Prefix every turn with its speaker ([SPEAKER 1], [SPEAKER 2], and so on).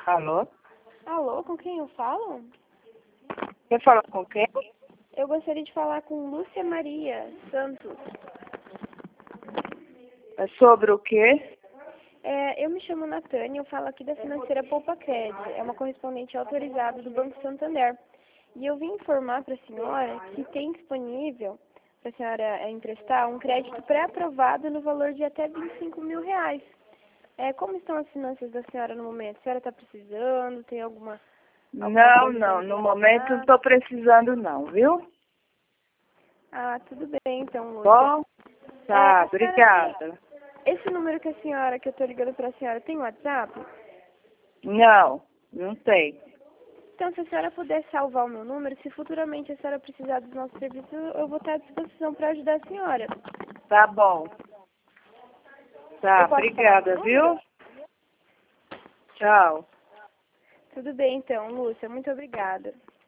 [SPEAKER 1] Alô?
[SPEAKER 2] Alô, com quem eu falo?
[SPEAKER 1] Quer falar com quem?
[SPEAKER 2] Eu gostaria de falar com Lúcia Maria Santos.
[SPEAKER 1] É sobre o quê?
[SPEAKER 2] Eu me chamo Natânia, eu falo aqui da financeira Poupa Cred. É uma correspondente autorizada do Banco Santander. E eu vim informar para a senhora que tem disponível para a senhora emprestar um crédito pré-aprovado no valor de até R$ 25.000. Como estão as finanças da senhora no momento? A senhora está precisando? Tem alguma coisa para
[SPEAKER 1] Não. No momento não estou precisando não, viu?
[SPEAKER 2] Ah, tudo bem então, Lúcia.
[SPEAKER 1] Bom? Tá,
[SPEAKER 2] A senhora
[SPEAKER 1] obrigada.
[SPEAKER 2] Esse número que eu estou ligando para a senhora, tem WhatsApp?
[SPEAKER 1] Não tem.
[SPEAKER 2] Então, se a senhora puder salvar o meu número, se futuramente a senhora precisar dos nossos serviços, eu vou estar à disposição para ajudar a senhora.
[SPEAKER 1] Tá bom. Tá,
[SPEAKER 2] Eu posso falar
[SPEAKER 1] obrigada,
[SPEAKER 2] meu
[SPEAKER 1] viu?
[SPEAKER 2] número?
[SPEAKER 1] Tchau.
[SPEAKER 2] Tudo bem, então, Lúcia. Muito obrigada.